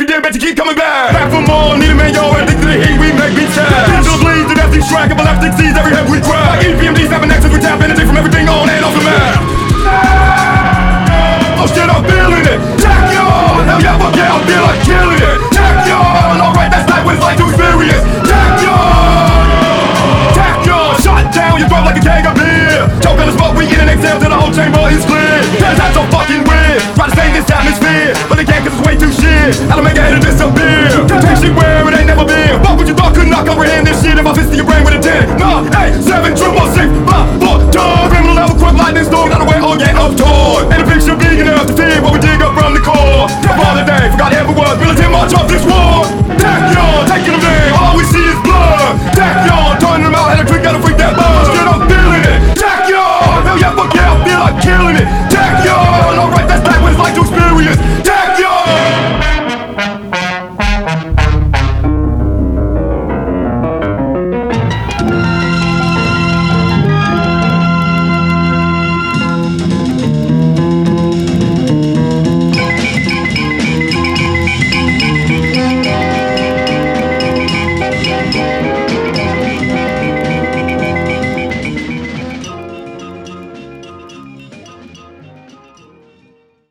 every day, bet you keep coming back. Back for more, need a man, yo, addicted to the heat, we make beats sad. Digital bleeds, the dusty track, of elastic seas, every head we crack. Like EPMD, snapping nexus, we tap energy from everything on and off the map. Oh shit, I'm feeling it. Tachyon, hell yeah, fuck yeah, I feel like killing it. Tachyon, alright, that's like what it's like to experience. Tachyon, shot down your throat like a keg of beer. Choke on the smoke, we in and exhale till the whole chamber is clear. Cause that's so fucking weird. Try to save this atmosphere, but they can't cause it's way too shit.